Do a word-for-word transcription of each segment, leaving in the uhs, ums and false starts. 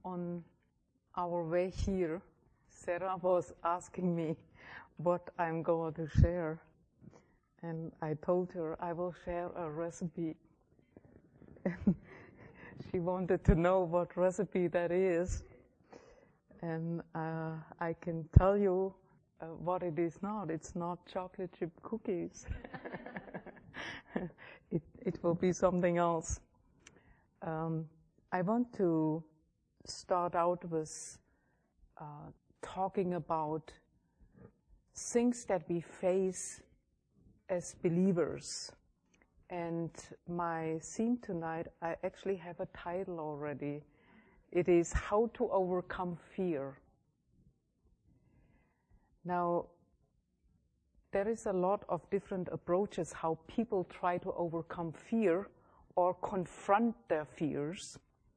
on our way here, Sarah was asking me what I'm going to share. And I told her I will share a recipe. And she wanted to know what recipe that is. And uh, I can tell you uh, what it is not. It's not chocolate chip cookies. it, it will be something else. Um, I want to start out with uh, talking about things that we face as believers. And my theme tonight, I actually have a title already. It is How to Overcome Fear. Now, there is a lot of different approaches how people try to overcome fear or confront their fears.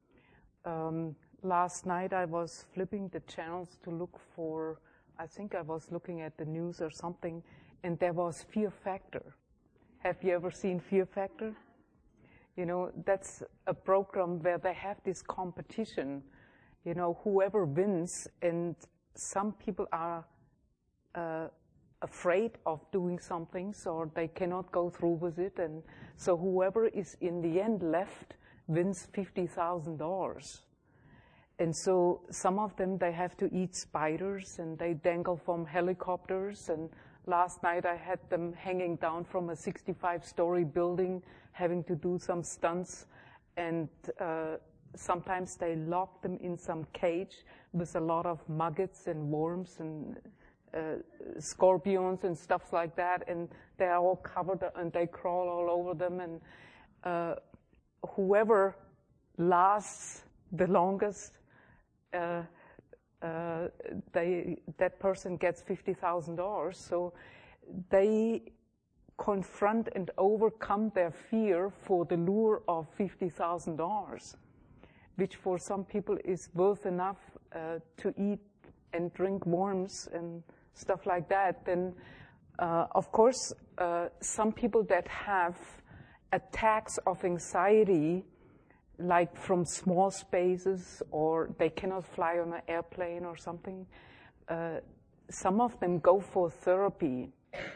Um, last night I was flipping the channels to look for, I think I was looking at the news or something, and there was Fear Factor. Have you ever seen Fear Factor? You know, that's a program where they have this competition, you know, whoever wins, and some people are uh, afraid of doing something, so they cannot go through with it, and so whoever is in the end left wins fifty thousand dollars. And so some of them, they have to eat spiders, and they dangle from helicopters, and last night I had them hanging down from a sixty-five story building, having to do some stunts, and uh, sometimes they lock them in some cage with a lot of maggots and worms and uh, scorpions and stuff like that, and they are all covered and they crawl all over them, and uh, whoever lasts the longest, uh, uh, they, that person gets fifty thousand dollars. So they confront and overcome their fear for the lure of fifty thousand dollars, which for some people is worth enough uh, to eat and drink worms and stuff like that. Then, uh, of course, uh, some people that have attacks of anxiety, like from small spaces, or they cannot fly on an airplane or something, uh, some of them go for therapy.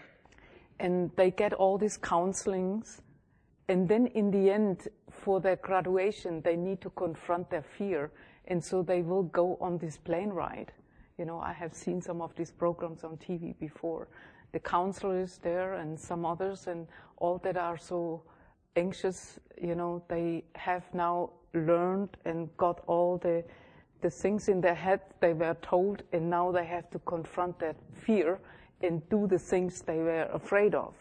And they get all these counselings, and then in the end, for their graduation, they need to confront their fear, and so they will go on this plane ride. You know, I have seen some of these programs on T V before. The counselor is there and some others, and all that are so anxious, you know, they have now learned and got all the the things in their head they were told, and now they have to confront that fear and do the things they were afraid of.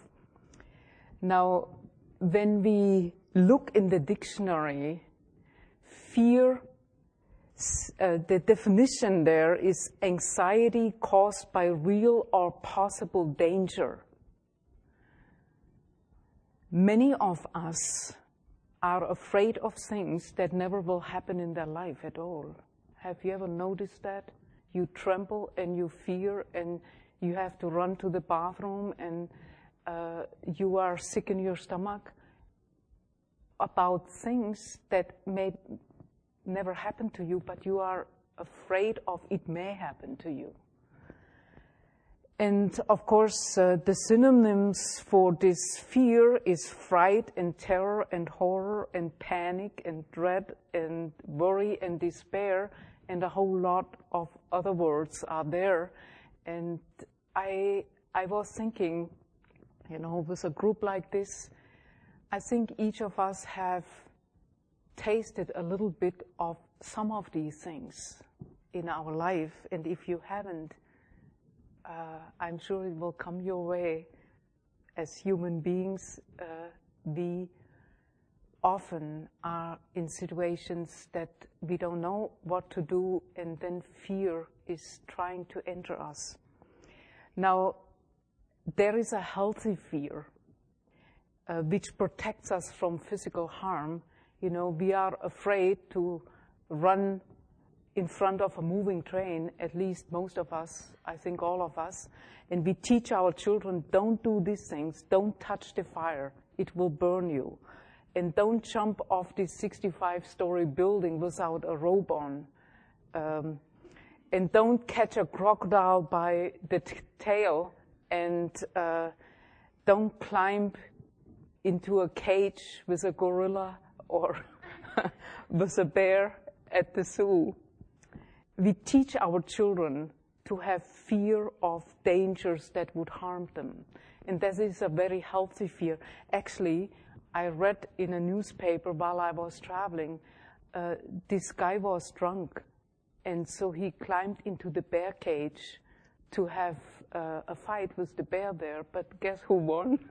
Now, when we look in the dictionary, fear, uh, the definition there is anxiety caused by real or possible danger. Many of us are afraid of things that never will happen in their life at all. Have you ever noticed that? You tremble and you fear, and you have to run to the bathroom, and uh, you are sick in your stomach about things that may never happen to you, but you are afraid of it may happen to you. And of course, uh, the synonyms for this fear is fright and terror and horror and panic and dread and worry and despair, and a whole lot of other words are there. And I, I was thinking, you know, with a group like this, I think each of us have tasted a little bit of some of these things in our life. And if you haven't, uh, I'm sure it will come your way. As human beings, uh, we often are in situations that we don't know what to do, and then fear is trying to enter us. Now, there is a healthy fear uh, which protects us from physical harm. You know, we are afraid to run in front of a moving train, at least most of us, I think all of us, and we teach our children, don't do these things, don't touch the fire, it will burn you, and don't jump off this sixty-five story building without a robe on, Um, and don't catch a crocodile by the t- tail, and uh, don't climb into a cage with a gorilla or with a bear at the zoo. We teach our children to have fear of dangers that would harm them. And that is a very healthy fear. Actually, I read in a newspaper while I was traveling, uh, this guy was drunk. And so he climbed into the bear cage to have uh, a fight with the bear there. But guess who won?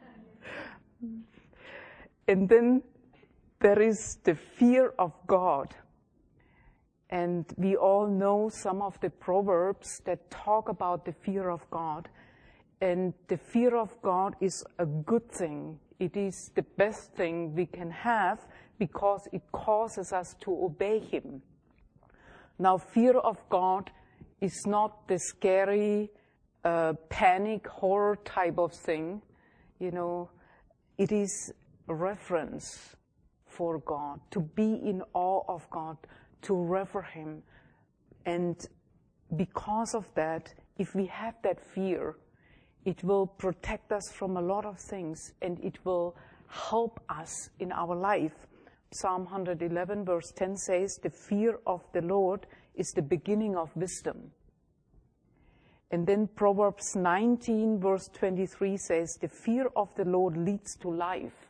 And then there is the fear of God. And we all know some of the proverbs that talk about the fear of God. And the fear of God is a good thing. It is the best thing we can have because it causes us to obey Him. Now, fear of God is not the scary, uh, panic, horror type of thing. You know, it is reverence for God, to be in awe of God, to revere Him. And because of that, if we have that fear, it will protect us from a lot of things, and it will help us in our life. Psalm one eleven verse ten says, the fear of the Lord is the beginning of wisdom. And then Proverbs nineteen verse twenty-three says, the fear of the Lord leads to life.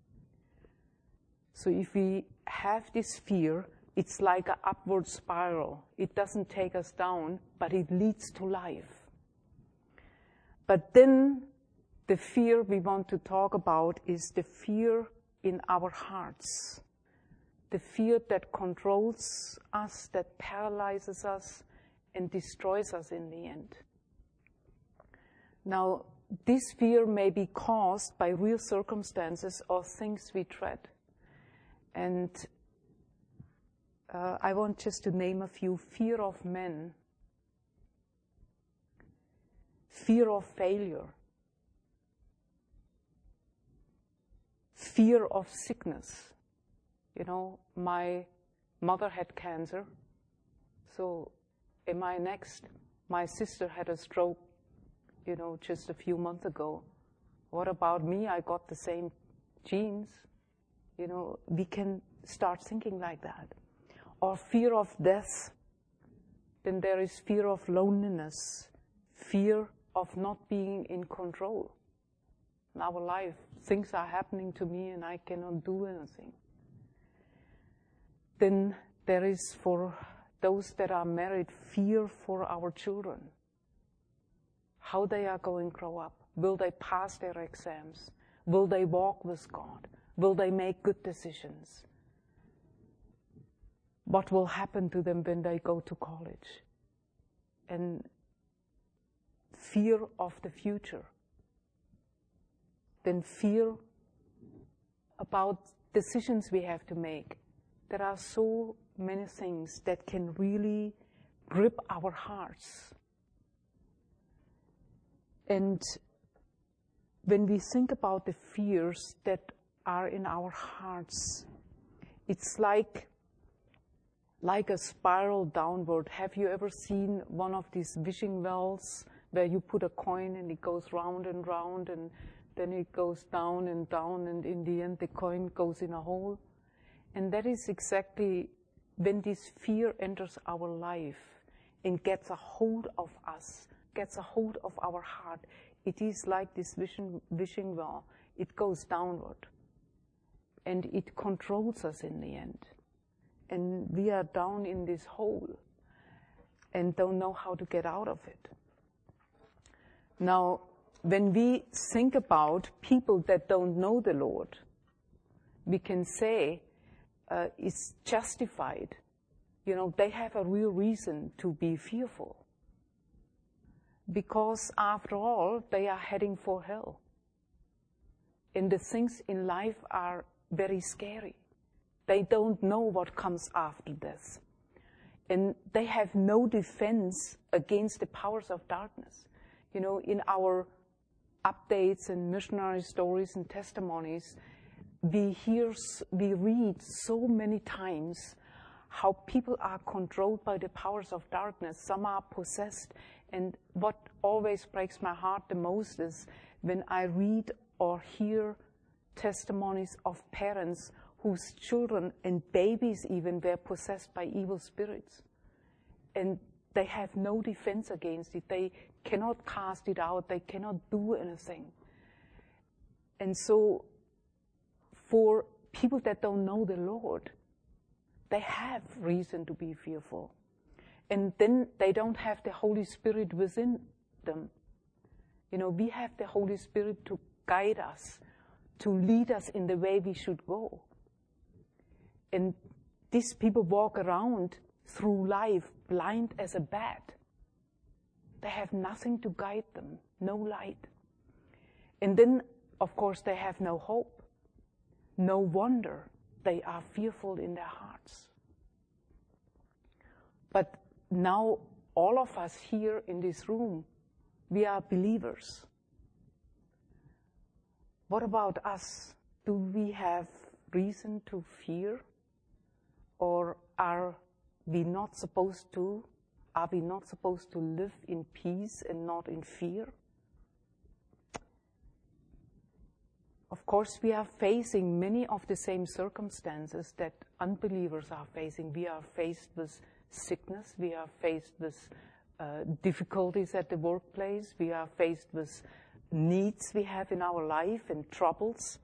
So if we have this fear, it's like an upward spiral. It doesn't take us down, but it leads to life. But then the fear we want to talk about is the fear in our hearts. The fear that controls us, that paralyzes us, and destroys us in the end. Now, this fear may be caused by real circumstances or things we dread. And uh, I want just to name a few. Fear of men. Fear of failure. Fear of sickness. You know, my mother had cancer, so am I next? My sister had a stroke, you know, just a few months ago. What about me? I got the same genes. You know, we can start thinking like that. Or fear of death. Then there is fear of loneliness, fear of not being in control in our life. Things are happening to me and I cannot do anything. Then there is, for those that are married, fear for our children. How they are going to grow up. Will they pass their exams? Will they walk with God? Will they make good decisions? What will happen to them when they go to college? And fear of the future. Then fear about decisions we have to make. There are so many things that can really grip our hearts. And when we think about the fears that are in our hearts, it's like, like a spiral downward. Have you ever seen one of these wishing wells where you put a coin and it goes round and round and then it goes down and down and in the end the coin goes in a hole? And that is exactly when this fear enters our life and gets a hold of us, gets a hold of our heart. It is like this wishing, wishing well. It goes downward. And it controls us in the end. And we are down in this hole and don't know how to get out of it. Now, when we think about people that don't know the Lord, we can say, Uh, is justified. You know, they have a real reason to be fearful. Because after all, they are heading for hell. And the things in life are very scary. They don't know what comes after death. And they have no defense against the powers of darkness. You know, in our updates and missionary stories and testimonies, we hear, we read so many times how people are controlled by the powers of darkness. Some are possessed. And what always breaks my heart the most is when I read or hear testimonies of parents whose children and babies even were possessed by evil spirits. And they have no defense against it. They cannot cast it out. They cannot do anything. And so for people that don't know the Lord, they have reason to be fearful. And then they don't have the Holy Spirit within them. You know, we have the Holy Spirit to guide us, to lead us in the way we should go. And these people walk around through life blind as a bat. They have nothing to guide them, no light. And then, of course, they have no hope. No wonder they are fearful in their hearts. But now, all of us here in this room, we are believers. What about us? Do we have reason to fear? Or are we not supposed to? Are we not supposed to live in peace and not in fear? Of course, we are facing many of the same circumstances that unbelievers are facing. We are faced with sickness. We are faced with uh, difficulties at the workplace. We are faced with needs we have in our life and troubles.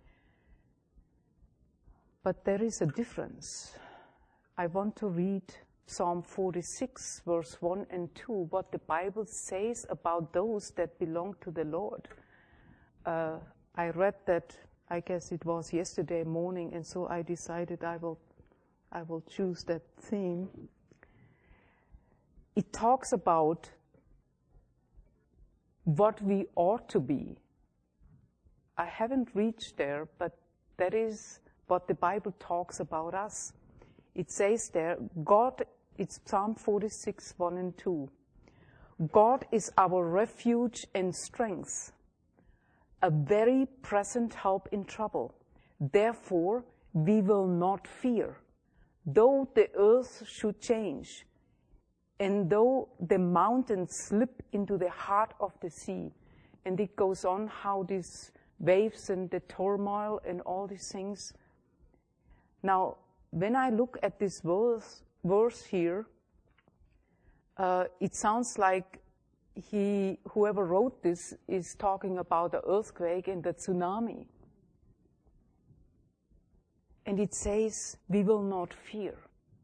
But there is a difference. I want to read Psalm forty-six, verse one and two, what the Bible says about those that belong to the Lord. Uh, I read that, I guess it was yesterday morning, and so I decided I will, I will choose that theme. It talks about what we ought to be. I haven't reached there, but that is what the Bible talks about us. It says there, God, it's Psalm forty-six, one and two. God is our refuge and strength, a very present help in trouble. Therefore, we will not fear, though the earth should change, and though the mountains slip into the heart of the sea. And it goes on how these waves and the turmoil and all these things. Now, when I look at this verse, verse here, uh, it sounds like he, whoever wrote this is talking about the earthquake and the tsunami. And it says, we will not fear.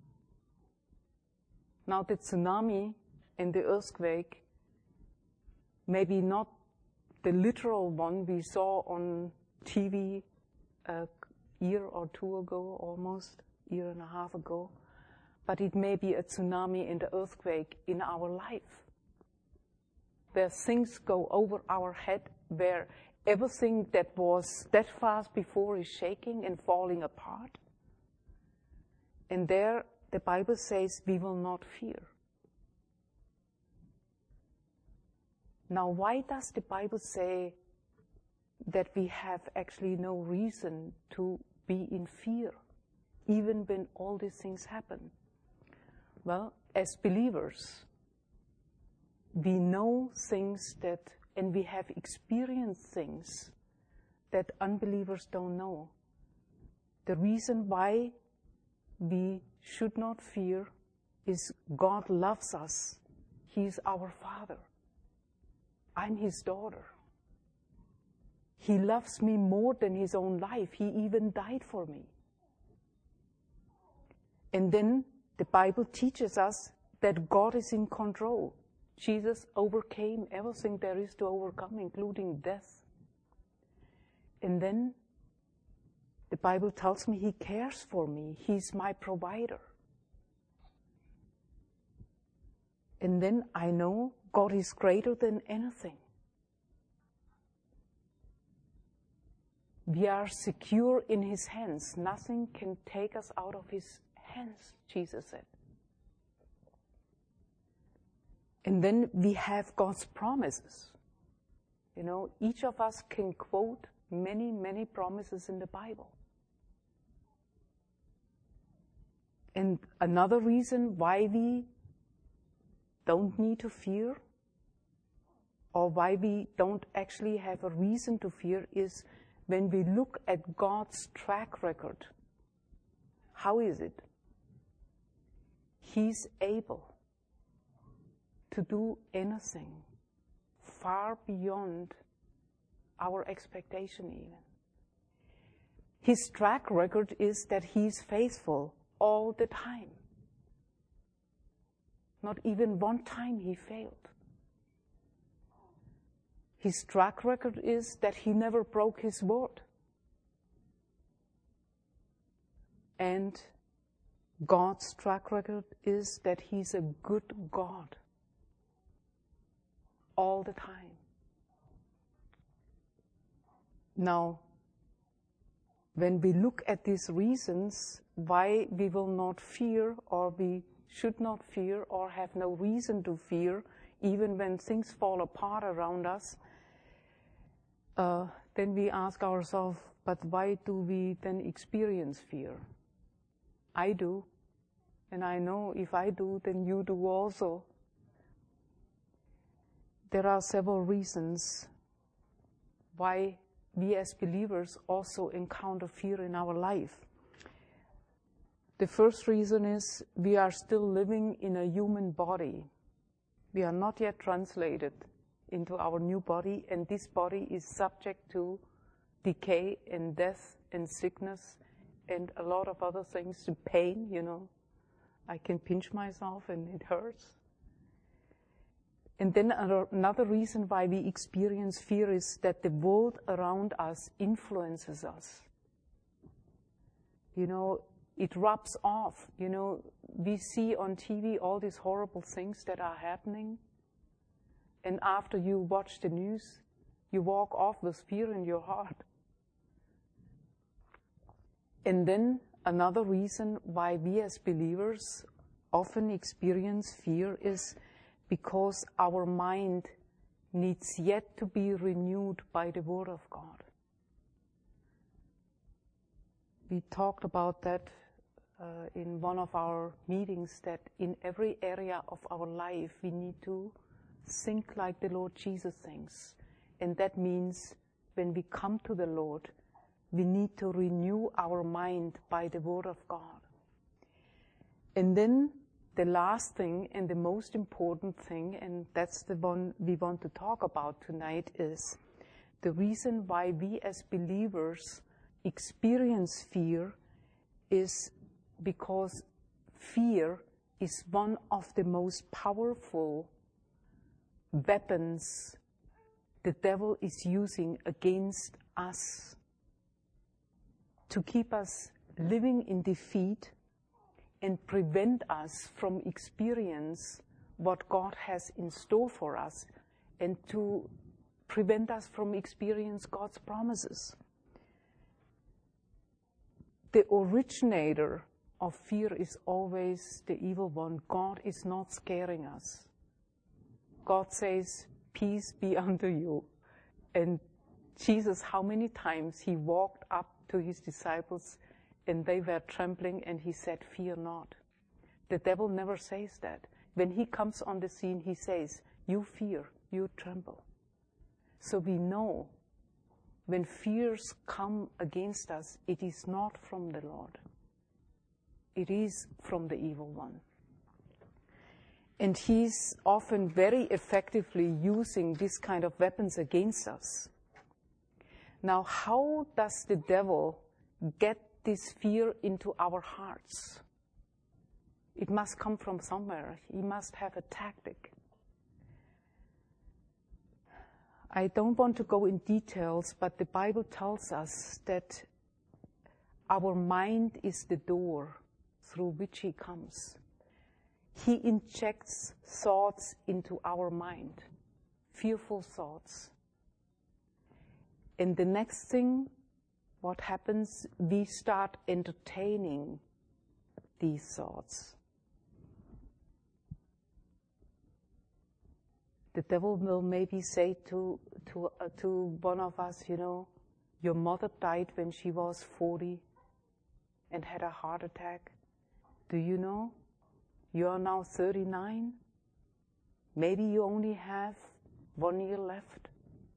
Now, the tsunami and the earthquake, maybe not the literal one we saw on T V a year or two ago, almost a year and a half ago, but it may be a tsunami and an earthquake in our life, where things go over our head, where everything that was steadfast before is shaking and falling apart. And there, the Bible says, we will not fear. Now, why does the Bible say that we have actually no reason to be in fear, even when all these things happen? Well, as believers, we know things that, and we have experienced things that unbelievers don't know. The reason why we should not fear is God loves us. He is our Father. I'm His daughter. He loves me more than His own life. He even died for me. And then the Bible teaches us that God is in control. Jesus overcame everything there is to overcome, including death. And then the Bible tells me He cares for me. He's my provider. And then I know God is greater than anything. We are secure in His hands. Nothing can take us out of His hands, Jesus said. And then we have God's promises. You know, each of us can quote many, many promises in the Bible. And another reason why we don't need to fear, or why we don't actually have a reason to fear, is when we look at God's track record. How is it? He's able to do anything far beyond our expectation even. His track record is that He's faithful all the time. Not even one time He failed. His track record is that He never broke His word. And God's track record is that He's a good God all the time. Now, when we look at these reasons why we will not fear, or we should not fear, or have no reason to fear, even when things fall apart around us, uh, then we ask ourselves, but why do we then experience fear? I do, and I know if I do, then you do also. There are several reasons why we as believers also encounter fear in our life. The first reason is we are still living in a human body. We are not yet translated into our new body, and this body is subject to decay and death and sickness and a lot of other things, to pain, you know. I can pinch myself and it hurts. And then another reason why we experience fear is that the world around us influences us. You know, it rubs off. You know, we see on T V all these horrible things that are happening. And after you watch the news, you walk off with fear in your heart. And then another reason why we as believers often experience fear is because our mind needs yet to be renewed by the Word of God. We talked about that uh, in one of our meetings, that in every area of our life we need to think like the Lord Jesus thinks. And that means when we come to the Lord, we need to renew our mind by the Word of God. And then the last thing and the most important thing, and that's the one we want to talk about tonight, is the reason why we as believers experience fear is because fear is one of the most powerful weapons the devil is using against us to keep us living in defeat and prevent us from experience what God has in store for us, and to prevent us from experience God's promises. The originator of fear is always the evil one. God is not scaring us. God says, peace be unto you. And Jesus, how many times He walked up to His disciples and they were trembling, and He said, fear not. The devil never says that. When he comes on the scene, he says, you fear, you tremble. So we know when fears come against us, it is not from the Lord. It is from the evil one. And he's often very effectively using this kind of weapons against us. Now, how does the devil get this fear into our hearts? It must come from somewhere. He must have a tactic. I don't want to go in details, but the Bible tells us that our mind is the door through which he comes. He injects thoughts into our mind, fearful thoughts. And the next thing, what happens, we start entertaining these thoughts. The devil will maybe say to to uh, to one of us, you know, your mother died when she was forty and had a heart attack. Do you know? You are now thirty-nine. Maybe you only have one year left.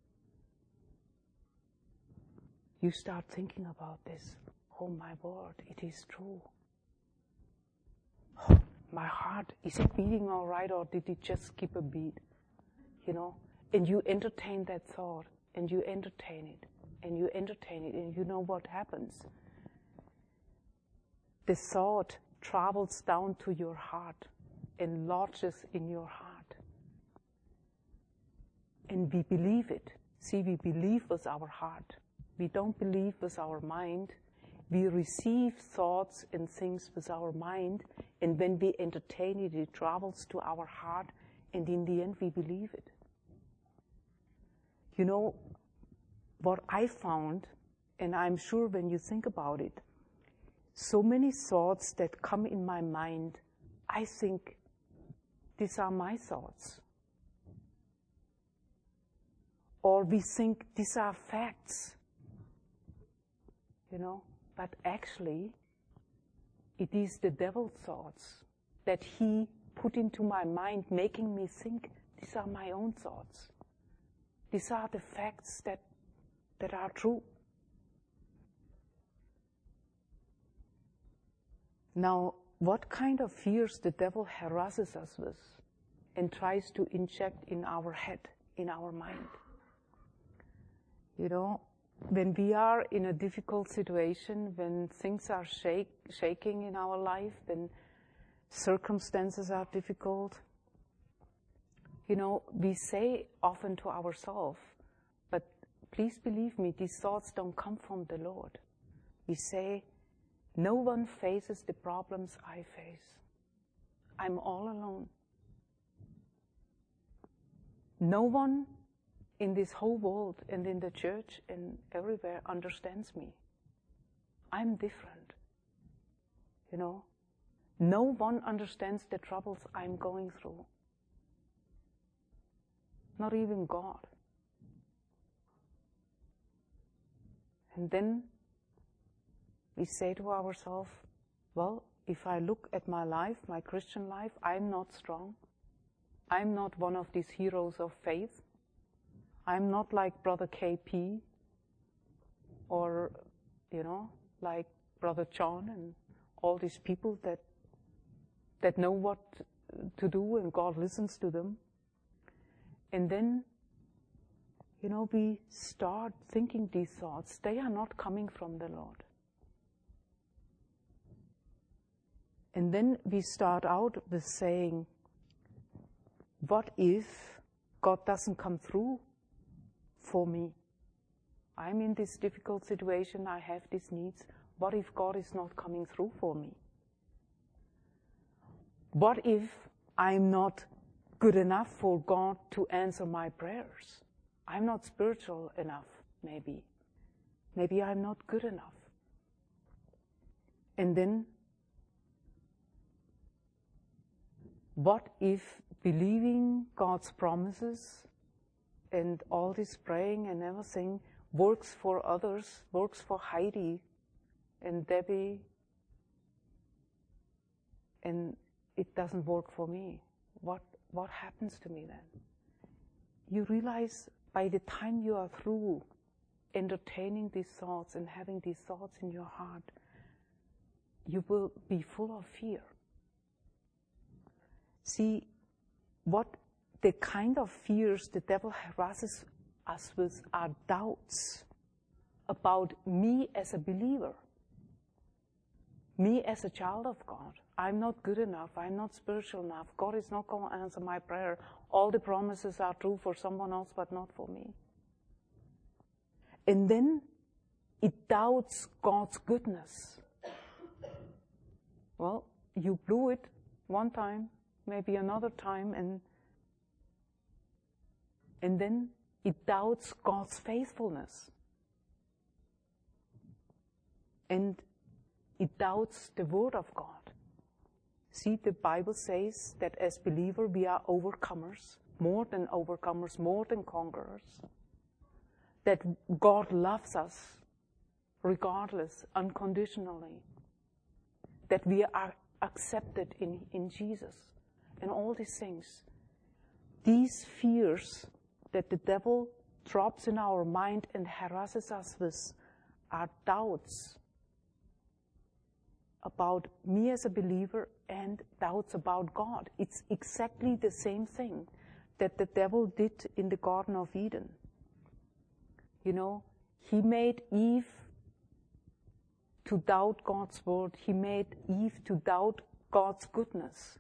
You start thinking about this. Oh my word, it is true. Oh, my heart, is it beating all right, or did it just skip a beat? You know? And you entertain that thought, and you entertain it, and you entertain it, and you know what happens? The thought travels down to your heart and lodges in your heart. And we believe it. See, we believe with our heart. We don't believe with our mind. We receive thoughts and things with our mind, and when we entertain it, it travels to our heart, and in the end, we believe it. You know, what I found, and I'm sure when you think about it, so many thoughts that come in my mind, I think these are my thoughts. Or we think these are facts, you know, but actually it is the devil's thoughts that he put into my mind, making me think these are my own thoughts. These are the facts that, that are true. Now, what kind of fears the devil harasses us with and tries to inject in our head, in our mind? You know, when we are in a difficult situation, when things are shake, shaking in our life, when circumstances are difficult, you know, we say often to ourselves, but please believe me, these thoughts don't come from the Lord. We say, no one faces the problems I face. I'm all alone. No one in this whole world and in the church and everywhere understands me. I'm different. You know, no one understands the troubles I'm going through. Not even God. And then we say to ourselves, well, if I look at my life, my Christian life, I'm not strong. I'm not one of these heroes of faith. I'm not like Brother K P or, you know, like Brother John and all these people that that know what to do and God listens to them. And then, you know, we start thinking these thoughts. They are not coming from the Lord. And then we start out with saying, what if God doesn't come through for me? I'm in this difficult situation, I have these needs. What if God is not coming through for me? What if I'm not good enough for God to answer my prayers? I'm not spiritual enough, maybe. Maybe I'm not good enough. And then, what if believing God's promises and all this praying and everything works for others, works for Heidi and Debbie, and it doesn't work for me? What, what happens to me then? You realize by the time you are through entertaining these thoughts and having these thoughts in your heart, you will be full of fear. See, what the kind of fears the devil harasses us with are doubts about me as a believer, me as a child of God. I'm not good enough, I'm not spiritual enough, God is not going to answer my prayer. All the promises are true for someone else but not for me. And then it doubts God's goodness. Well, you blew it one time, maybe another time, and and then it doubts God's faithfulness. And it doubts the Word of God. See, the Bible says that as believers we are overcomers, more than overcomers, more than conquerors. That God loves us regardless, unconditionally. That we are accepted in, in Jesus, and all these things. These fears that the devil drops in our mind and harasses us with are doubts about me as a believer and doubts about God. It's exactly the same thing that the devil did in the Garden of Eden. You know, he made Eve to doubt God's word. He made Eve to doubt God's goodness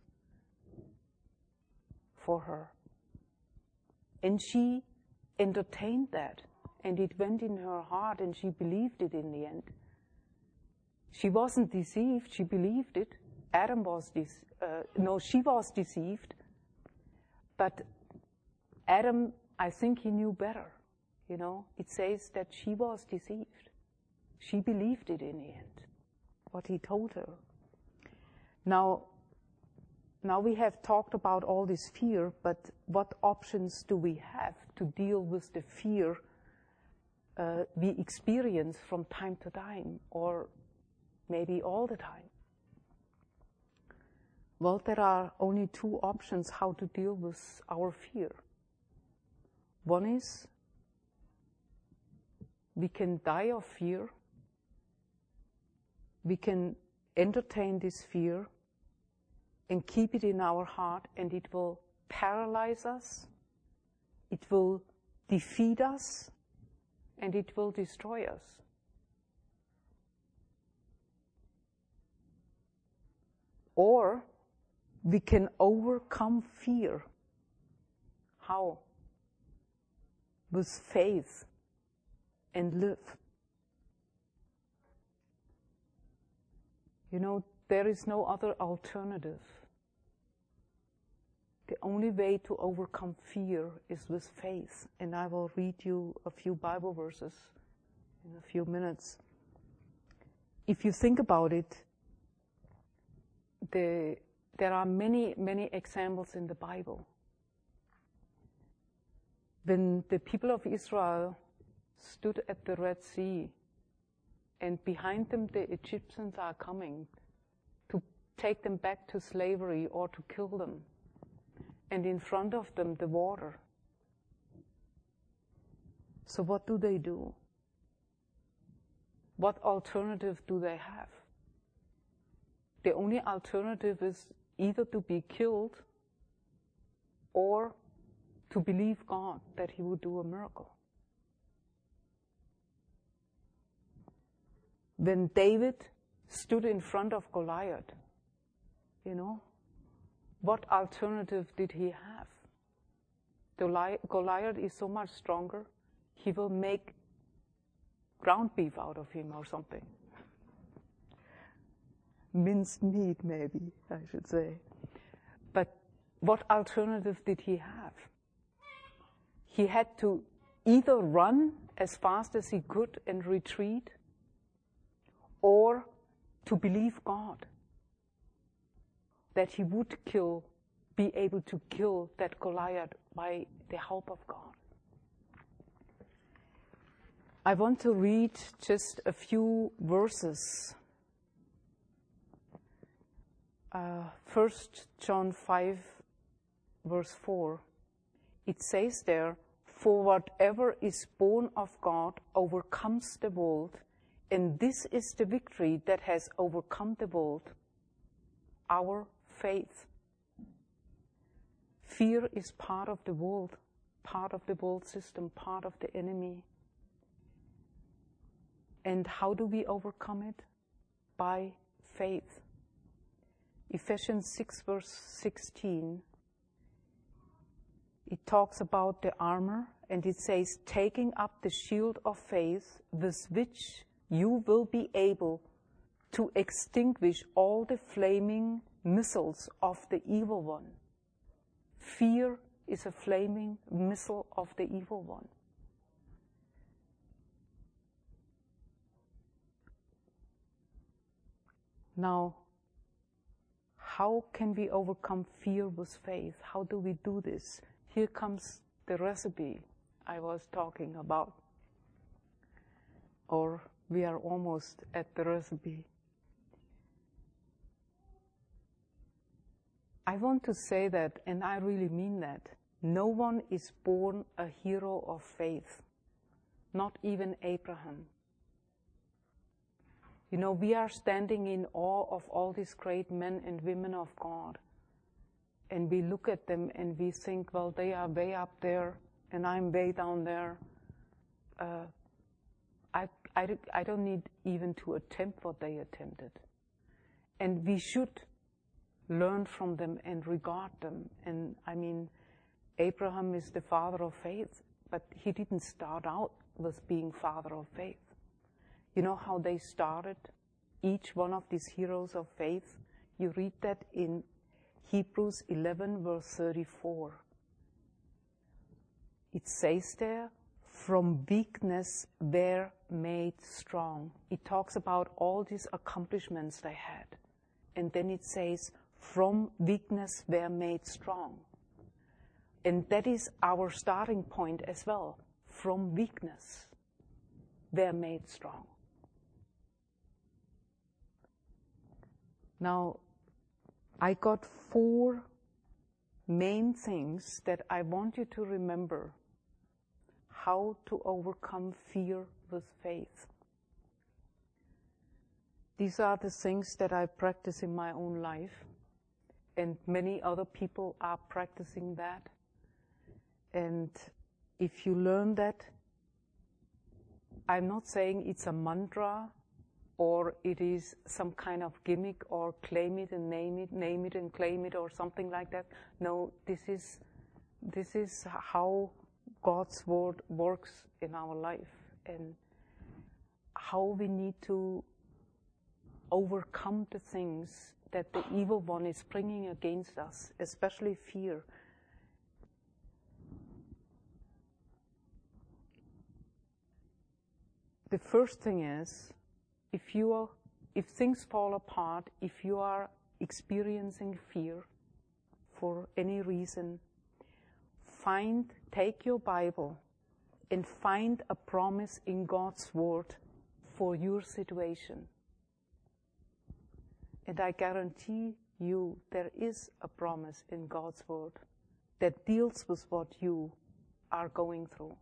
for her. And she entertained that, and it went in her heart, and she believed it in the end. She wasn't deceived, she believed it. Adam was, de- uh, no, she was deceived. But Adam, I think he knew better. You know, it says that she was deceived. She believed it in the end, what he told her. Now, now we have talked about all this fear, but what options do we have to deal with the fear uh, we experience from time to time, or maybe all the time? Well, there are only two options how to deal with our fear. One is we can die of fear. We can entertain this fear and keep it in our heart, and it will paralyze us, it will defeat us, and it will destroy us. Or we can overcome fear. How? With faith and live. You know, there is no other alternative. The only way to overcome fear is with faith. And I will read you a few Bible verses in a few minutes. If you think about it, the, there are many, many examples in the Bible. When the people of Israel stood at the Red Sea, and behind them the Egyptians are coming to take them back to slavery or to kill them, and in front of them the water. So what do they do? What alternative do they have? The only alternative is either to be killed or to believe God that He would do a miracle. When David stood in front of Goliath, you know, what alternative did he have? Goliath is so much stronger, he will make ground beef out of him or something. Minced meat, maybe, I should say. But what alternative did he have? He had to either run as fast as he could and retreat, or to believe God that he would kill, be able to kill that Goliath by the help of God. I want to read just a few verses. Uh, First John five, verse four. It says there, "For whatever is born of God overcomes the world, and this is the victory that has overcome the world, our faith." Fear is part of the world, part of the world system, part of the enemy. And how do we overcome it? By faith. Ephesians six, verse sixteen, it talks about the armor, and it says, "Taking up the shield of faith, with which you will be able to extinguish all the flaming missiles of the evil one." Fear is a flaming missile of the evil one. Now, how can we overcome fear with faith? How do we do this? Here comes the recipe I was talking about. Or we are almost at the recipe. I want to say that, and I really mean that, no one is born a hero of faith, not even Abraham. You know, we are standing in awe of all these great men and women of God. And we look at them and we think, well, they are way up there and I'm way down there. Uh, I, I, I don't need even to attempt what they attempted. And we should learn from them and regard them. And I mean, Abraham is the father of faith, but he didn't start out with being father of faith. You know how they started? Each one of these heroes of faith, you read that in Hebrews eleven, verse thirty-four. It says there, from weakness were made strong. It talks about all these accomplishments they had. And then it says, from weakness were made strong. And that is our starting point as well. From weakness were made strong. Now, I got four main things that I want you to remember how to overcome fear with faith. These are the things that I practice in my own life, and many other people are practicing that. And if you learn that, I'm not saying it's a mantra or it is some kind of gimmick or claim it and name it, name it and claim it or something like that. No, this is, this is how God's word works in our life and how we need to overcome the things that the evil one is bringing against us, especially fear. The first thing is, if you are, if things fall apart, if you are experiencing fear for any reason, find, take your Bible and find a promise in God's word for your situation. And I guarantee you there is a promise in God's word that deals with what you are going through.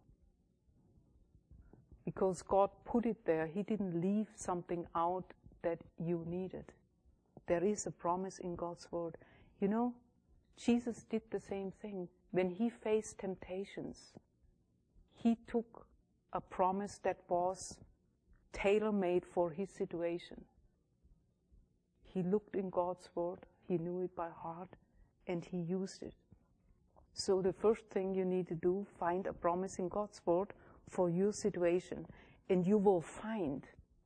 Because God put it there. He didn't leave something out that you needed. There is a promise in God's word. You know, Jesus did the same thing. When he faced temptations, he took a promise that was tailor-made for his situation. He looked in God's word, he knew it by heart, and he used it. So the first thing you need to do, find a promise in God's word for your situation, and you will find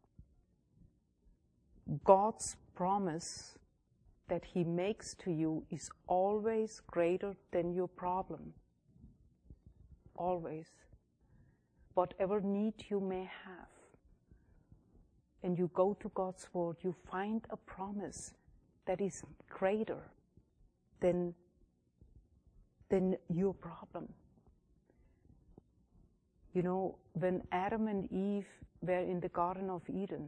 God's promise that he makes to you is always greater than your problem. Always. Whatever need you may have, and you go to God's word, you find a promise that is greater than, than your problem. You know, when Adam and Eve were in the Garden of Eden,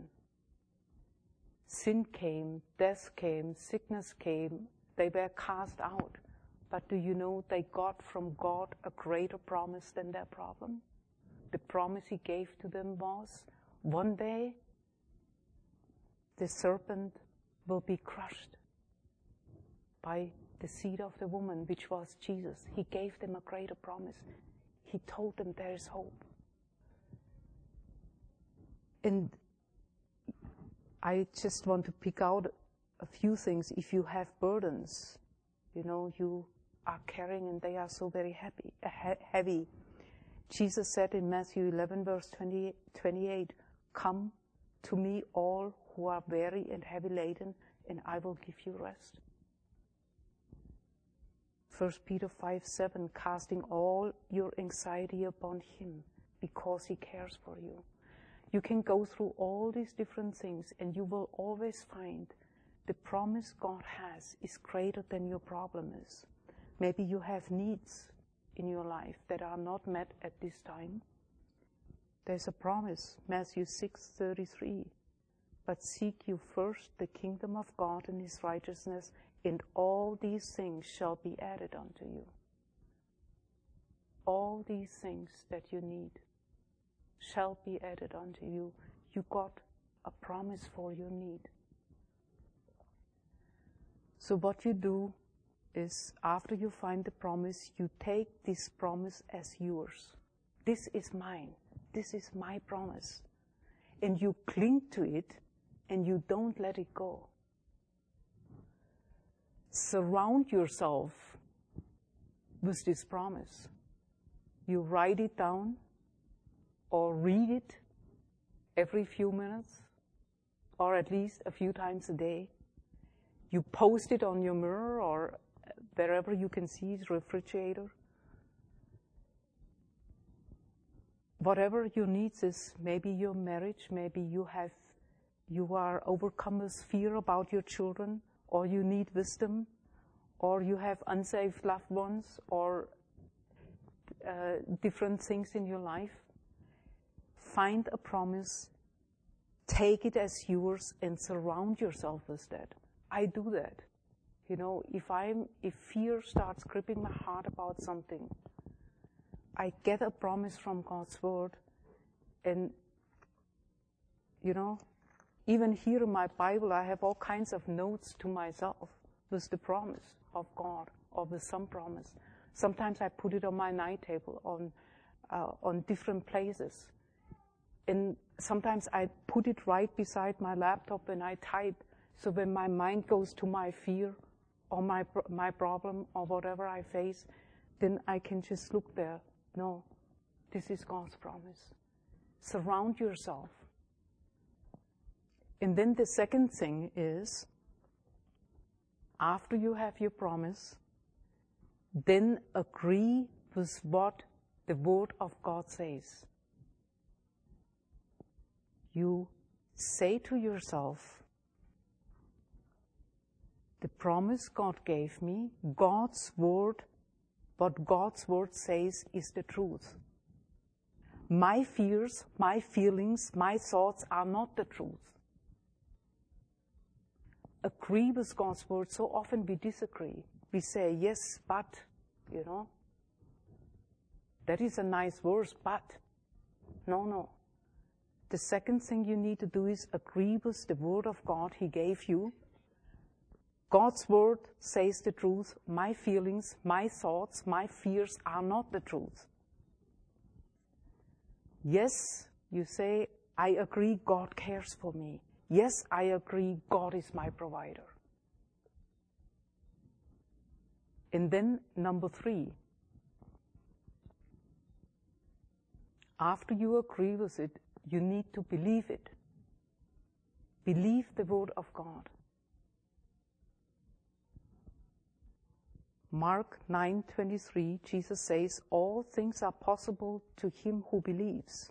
sin came, death came, sickness came, they were cast out. But do you know they got from God a greater promise than their problem? The promise he gave to them was, one day the serpent will be crushed by the seed of the woman, which was Jesus. He gave them a greater promise. He told them there is hope. And I just want to pick out a few things. If you have burdens, you know, you are carrying and they are so very happy, uh, heavy. Jesus said in Matthew eleven, verse twenty, twenty-eight, come to me all who are weary and heavy laden, and I will give you rest. First Peter five, seven, casting all your anxiety upon him because he cares for you. You can go through all these different things and you will always find the promise God has is greater than your problem is. Maybe you have needs in your life that are not met at this time. There's a promise, Matthew six, thirty-three. But seek you first the kingdom of God and his righteousness, and all these things shall be added unto you. All these things that you need shall be added unto you. You got a promise for your need. So what you do is, after you find the promise, you take this promise as yours. This is mine. This is my promise. And you cling to it, and you don't let it go. Surround yourself with this promise. You write it down or read it every few minutes, or at least a few times a day. You post it on your mirror or wherever you can see the refrigerator. Whatever your needs is, maybe your marriage, maybe you have, you are overcome with fear about your children, or you need wisdom, or you have unsaved loved ones, or uh, different things in your life. Find a promise, take it as yours, and surround yourself with that. I do that. You know, if I'm, if fear starts gripping my heart about something, I get a promise from God's word, and, you know, even here in my Bible, I have all kinds of notes to myself with the promise of God, or with some promise. Sometimes I put it on my night table, on, uh, on different places. And sometimes I put it right beside my laptop and I type, so when my mind goes to my fear, or my, my problem, or whatever I face, then I can just look there. No, this is God's promise. Surround yourself. And then the second thing is, after you have your promise, then agree with what the Word of God says. You say to yourself, the promise God gave me, God's Word, what God's Word says is the truth. My fears, my feelings, my thoughts are not the truth. Agree with God's Word. So often we disagree. We say, yes, but, you know, that is a nice verse, but. No, no. The second thing you need to do is agree with the Word of God He gave you. God's Word says the truth. My feelings, my thoughts, my fears are not the truth. Yes, you say, I agree God cares for me. Yes, I agree God is my provider. And then number three, after you agree with it, you need to believe it. Believe the Word of God. Mark nine twenty-three, Jesus says, all things are possible to him who believes.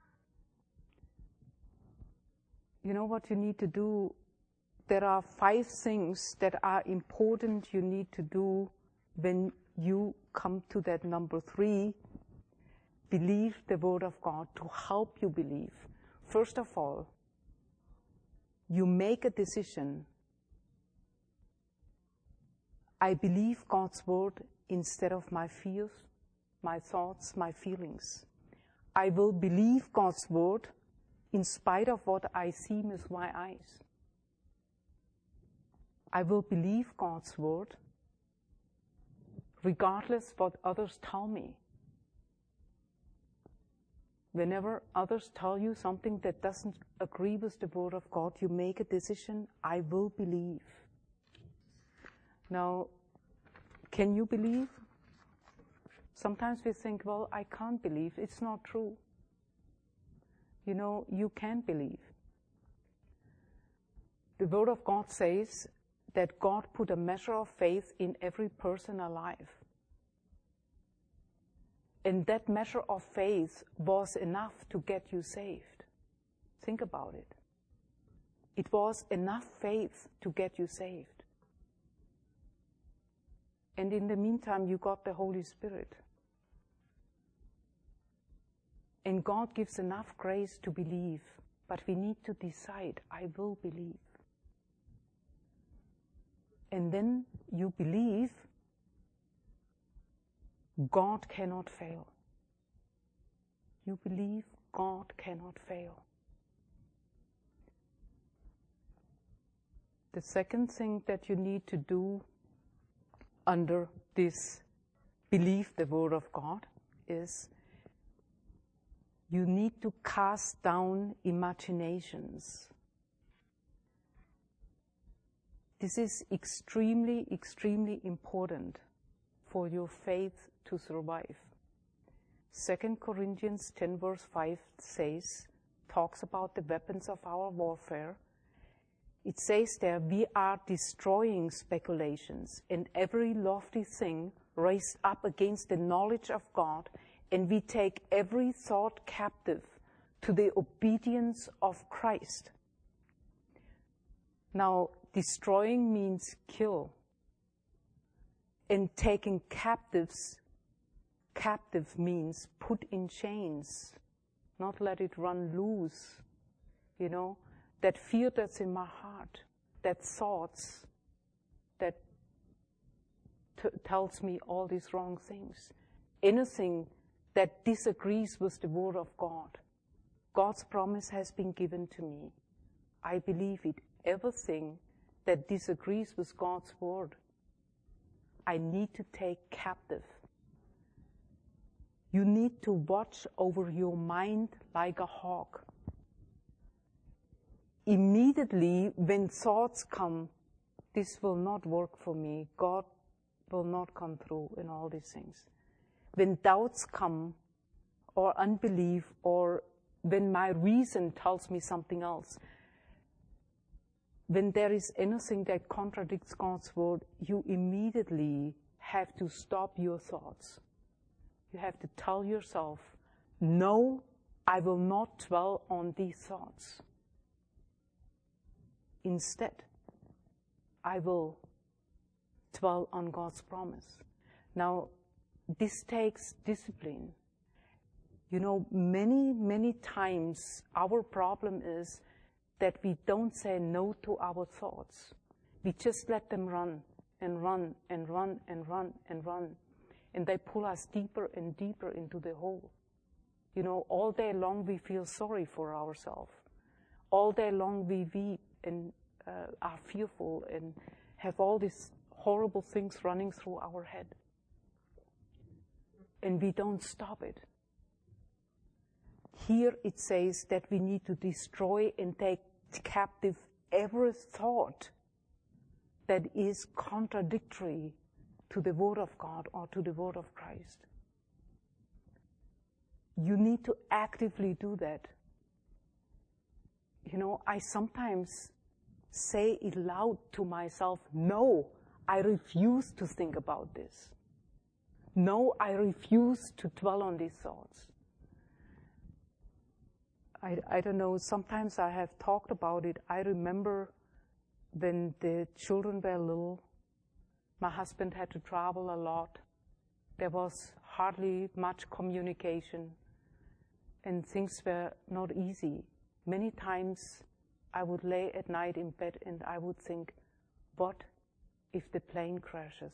You know what you need to do? There are five things that are important you need to do when you come to that number three. Believe the Word of God to help you believe. First of all, you make a decision. I believe God's Word instead of my fears, my thoughts, my feelings. I will believe God's Word in spite of what I see with my eyes. I will believe God's Word regardless what others tell me. Whenever others tell you something that doesn't agree with the Word of God, you make a decision, I will believe. Now, can you believe? Sometimes we think, well, I can't believe. It's not true. You know, you can believe. The Word of God says that God put a measure of faith in every person alive. And that measure of faith was enough to get you saved. Think about it. It was enough faith to get you saved. And in the meantime, you got the Holy Spirit. And God gives enough grace to believe, but we need to decide, I will believe. And then you believe God cannot fail. You believe God cannot fail. The second thing that you need to do under this believe the Word of God is you need to cast down imaginations. This is extremely, extremely important for your faith to survive. Second Corinthians ten verse five says, talks about the weapons of our warfare. It says there, we are destroying speculations and every lofty thing raised up against the knowledge of God, and we take every thought captive to the obedience of Christ. Now, destroying means kill, and taking captives, captive means put in chains, not let it run loose, you know. That fear that's in my heart, that thoughts that t- tells me all these wrong things, anything that disagrees with the Word of God. God's promise has been given to me. I believe it. Everything that disagrees with God's Word, I need to take captive. You need to watch over your mind like a hawk. Immediately when thoughts come, this will not work for me, God will not come through in all these things. When doubts come, or unbelief, or when my reason tells me something else, when there is anything that contradicts God's Word, you immediately have to stop your thoughts. You have to tell yourself, no, I will not dwell on these thoughts. Instead, I will dwell on God's promise. Now, this takes discipline. You know, many, many times our problem is that we don't say no to our thoughts. We just let them run and run and run and run and run. And they pull us deeper and deeper into the hole. You know, all day long we feel sorry for ourselves. All day long we weep and uh, are fearful and have all these horrible things running through our head. And we don't stop it. Here it says that we need to destroy and take captive every thought that is contradictory to the Word of God or to the Word of Christ. You need to actively do that. You know, I sometimes say it loud to myself, no, I refuse to think about this. No, I refuse to dwell on these thoughts. I, I don't know, sometimes I have talked about it. I remember when the children were little, my husband had to travel a lot. There was hardly much communication, and things were not easy. Many times I would lay at night in bed and I would think, what if the plane crashes?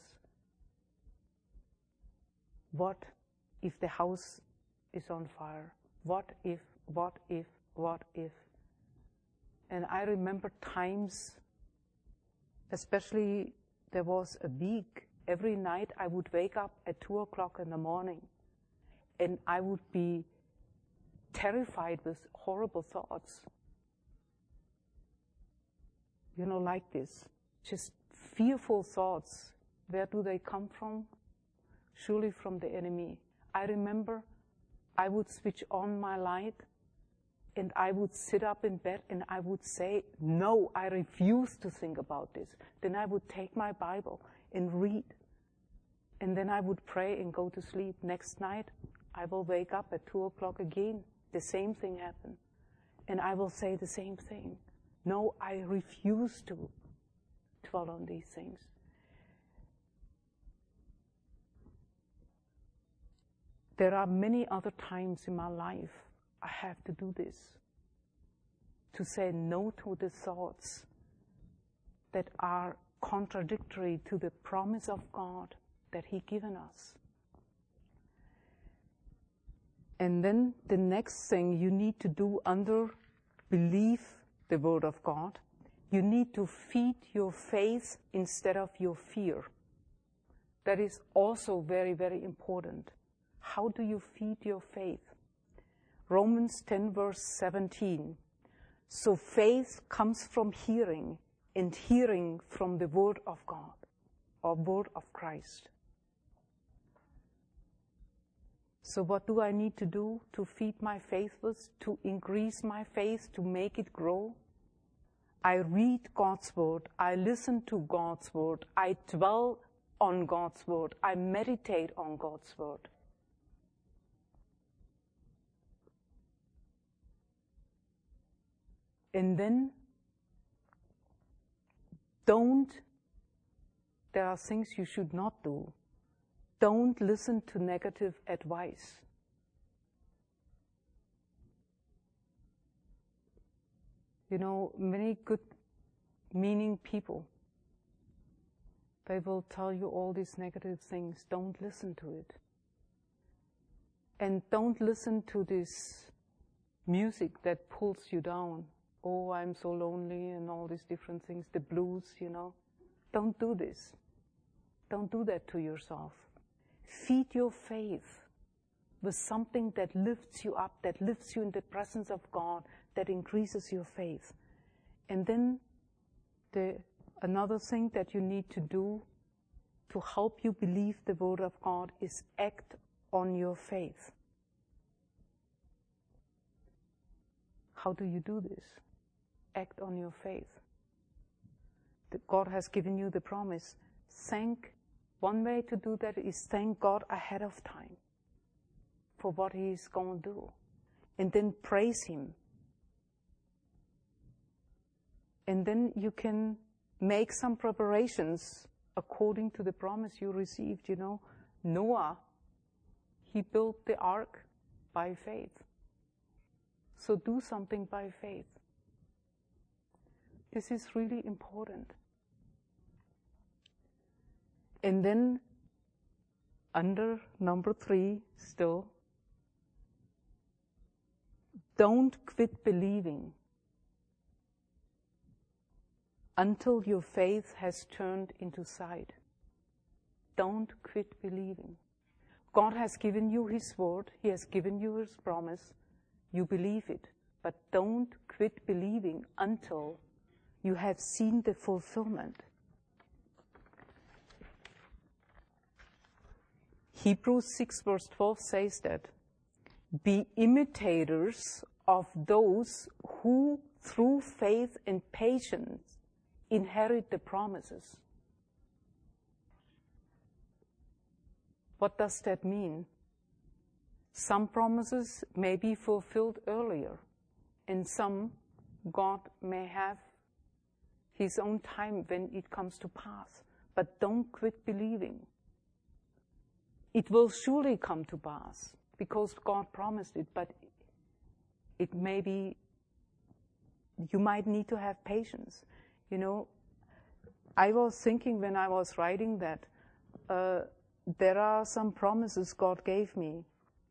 What if the house is on fire? What if, what if, what if? And I remember times, especially there was a week, every night I would wake up at two o'clock in the morning and I would be terrified with horrible thoughts. You know, like this, just fearful thoughts. Where do they come from? Surely from the enemy. I remember I would switch on my light and I would sit up in bed and I would say, no, I refuse to think about this. Then I would take my Bible and read. And then I would pray and go to sleep. Next night, I will wake up at two o'clock again. The same thing happened. And I will say the same thing. No, I refuse to dwell on these things. There are many other times in my life I have to do this, to say no to the thoughts that are contradictory to the promise of God that He given us. And then the next thing you need to do under believe the Word of God, you need to feed your faith instead of your fear. That is also very, very important. How do you feed your faith? Romans ten, verse seventeen. So faith comes from hearing, and hearing from the Word of God, or Word of Christ. So what do I need to do to feed my faith with, to increase my faith, to make it grow? I read God's Word, I listen to God's Word, I dwell on God's Word, I meditate on God's Word. And then, don't, there are things you should not do. Don't listen to negative advice. You know, many good meaning people, they will tell you all these negative things. Don't listen to it. And don't listen to this music that pulls you down. Oh, I'm so lonely and all these different things, the blues, you know. Don't do this. Don't do that to yourself. Feed your faith with something that lifts you up, that lifts you in the presence of God, that increases your faith. And then the another thing that you need to do to help you believe the Word of God is act on your faith. How do you do this? Act on your faith. That God has given you the promise. Thank, one way to do that is thank God ahead of time for what He is going to do. And then praise Him. And then you can make some preparations according to the promise you received. You know, Noah, he built the ark by faith. So do something by faith. This is really important. And then, under number three still, don't quit believing until your faith has turned into sight. Don't quit believing. God has given you His Word. He has given you His promise. You believe it. But don't quit believing until you have seen the fulfillment. Hebrews six verse twelve says that, be imitators of those who through faith and patience inherit the promises. What does that mean? Some promises may be fulfilled earlier, and some God may have His own time when it comes to pass. But don't quit believing. It will surely come to pass because God promised it, but it may be, you might need to have patience. You know, I was thinking when I was writing that uh, there are some promises God gave me.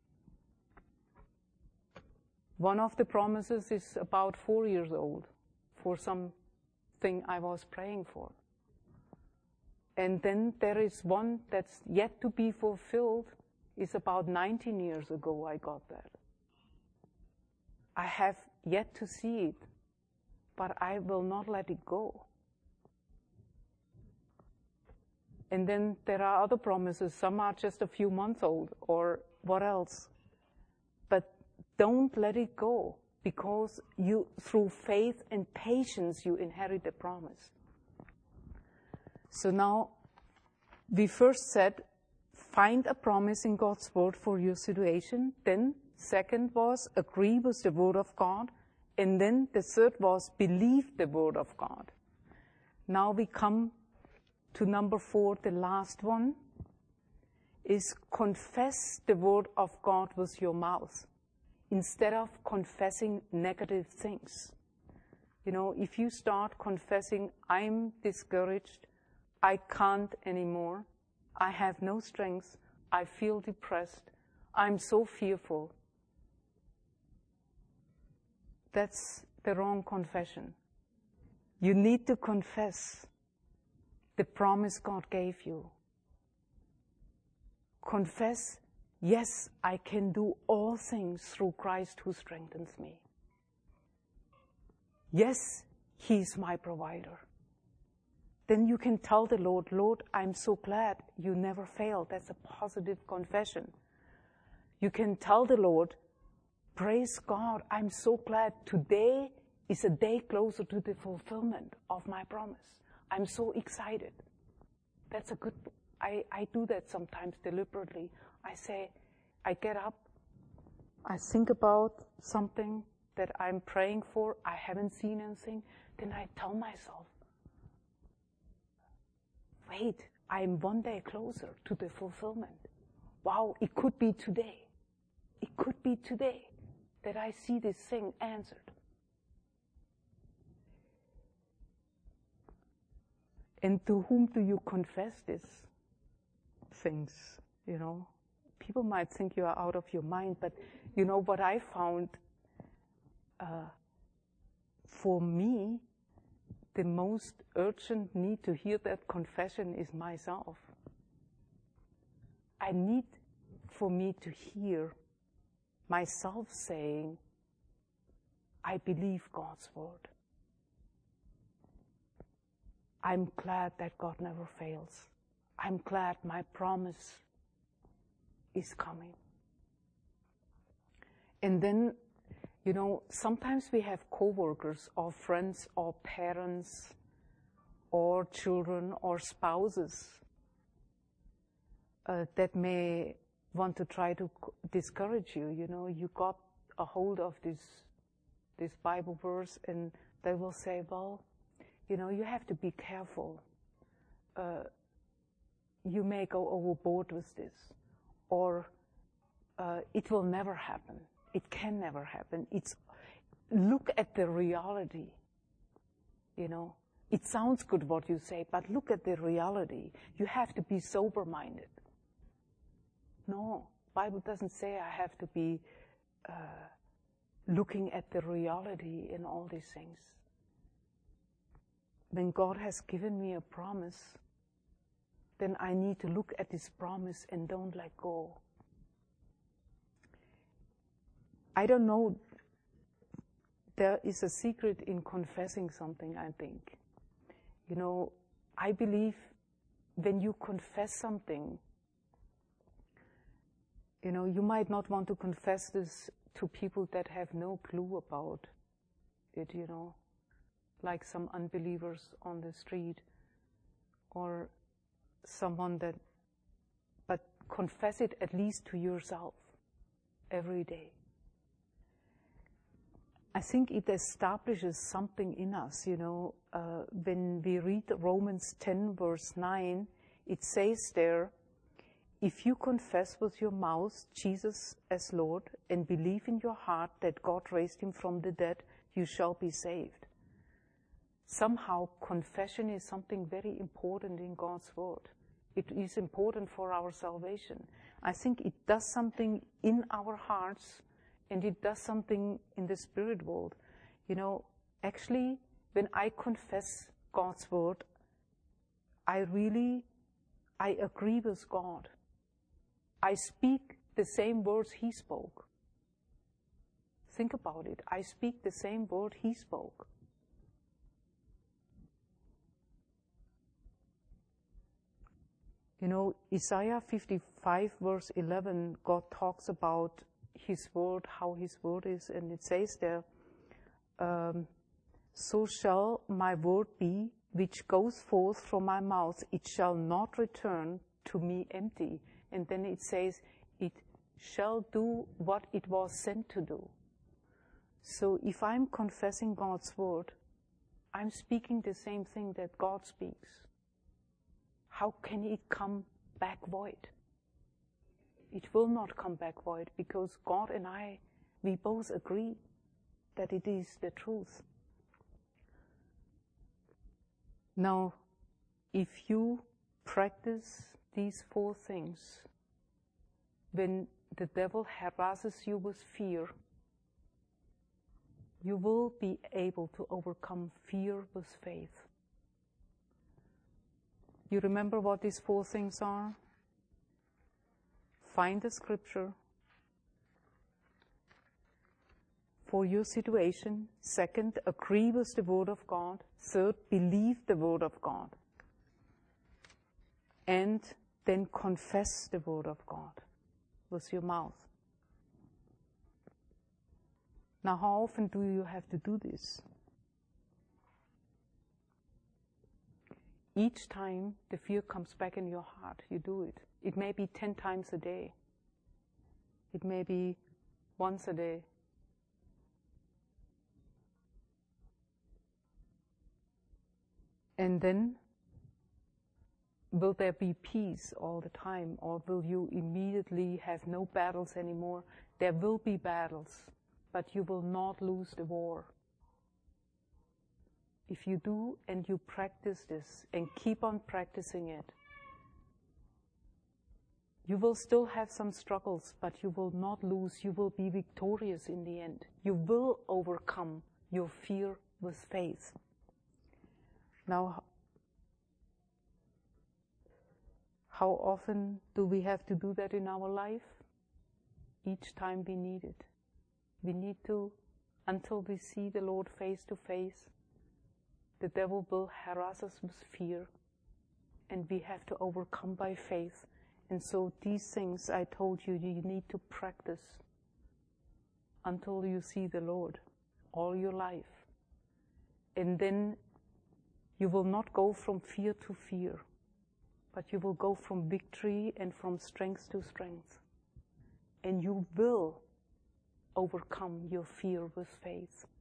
One of the promises is about four years old for something I was praying for. And then there is one that's yet to be fulfilled. It's about nineteen years ago I got that. I have yet to see it, but I will not let it go. And then there are other promises. Some are just a few months old, or what else. But don't let it go, because you, through faith and patience, you inherit the promise. So now, we first said, find a promise in God's Word for your situation. Then, second was, agree with the Word of God. And then the third was, believe the Word of God. Now we come to number four, the last one, is confess the Word of God with your mouth, instead of confessing negative things. You know, if you start confessing, I'm discouraged, I can't anymore. I have no strength. I feel depressed. I'm so fearful. That's the wrong confession. You need to confess the promise God gave you. Confess, yes, I can do all things through Christ who strengthens me. Yes, He's my provider. Then you can tell the Lord, Lord, I'm so glad you never failed. That's a positive confession. You can tell the Lord, praise God, I'm so glad today is a day closer to the fulfillment of my promise. I'm so excited. That's a good, I, I do that sometimes deliberately. I say, I get up, I think about something that I'm praying for, I haven't seen anything, then I tell myself, wait, I'm one day closer to the fulfillment. Wow, it could be today. It could be today that I see this thing answered. And to whom do you confess these things, you know? People might think you are out of your mind, but you know what I found, uh, for me, the most urgent need to hear that confession is myself. I need for me to hear myself saying, I believe God's word. I'm glad that God never fails. I'm glad my promise is coming. And then, you know, sometimes we have coworkers or friends or parents or children or spouses uh, that may want to try to discourage you. You know, you got a hold of this this Bible verse, and they will say, well, you know, you have to be careful. Uh, you may go overboard with this, or uh, it will never happen. It can never happen. It's look at the reality. You know, it sounds good what you say, but look at the reality. You have to be sober-minded. No, Bible doesn't say I have to be uh, looking at the reality in all these things. When God has given me a promise, then I need to look at this promise and don't let go. I don't know, there is a secret in confessing something, I think. You know, I believe when you confess something, you know, you might not want to confess this to people that have no clue about it, you know, like some unbelievers on the street or someone that, but confess it at least to yourself every day. I think it establishes something in us, you know, uh, when we read Romans ten verse nine, it says there, if you confess with your mouth Jesus as Lord and believe in your heart that God raised him from the dead, you shall be saved. Somehow confession is something very important in God's word. It is important for our salvation. I think it does something in our hearts, and it does something in the spirit world. You know, actually, when I confess God's word, I really, I agree with God. I speak the same words he spoke. Think about it. I speak the same word he spoke. You know, Isaiah fifty-five verse eleven, God talks about his word, how his word is, and it says there, um, so shall my word be, which goes forth from my mouth, it shall not return to me empty. And then it says, it shall do what it was sent to do. So if I'm confessing God's word, I'm speaking the same thing that God speaks. How can it come back void? It will not come back void because God and I, we both agree that it is the truth. Now, if you practice these four things, when the devil harasses you with fear, you will be able to overcome fear with faith. You remember what these four things are? Find the scripture for your situation. Second, agree with the word of God. Third, believe the word of God. And then confess the word of God with your mouth. Now, how often do you have to do this? Each time the fear comes back in your heart, you do it. It may be ten times a day. It may be once a day. And then, will there be peace all the time, or will you immediately have no battles anymore? There will be battles, but you will not lose the war. If you do and you practice this and keep on practicing it, you will still have some struggles, but you will not lose. You will be victorious in the end. You will overcome your fear with faith. Now, how often do we have to do that in our life? Each time we need it. We need to, until we see the Lord face to face, the devil will harass us with fear, and we have to overcome by faith. And so these things I told you, you need to practice until you see the Lord all your life. And then you will not go from fear to fear, but you will go from victory and from strength to strength. And you will overcome your fear with faith.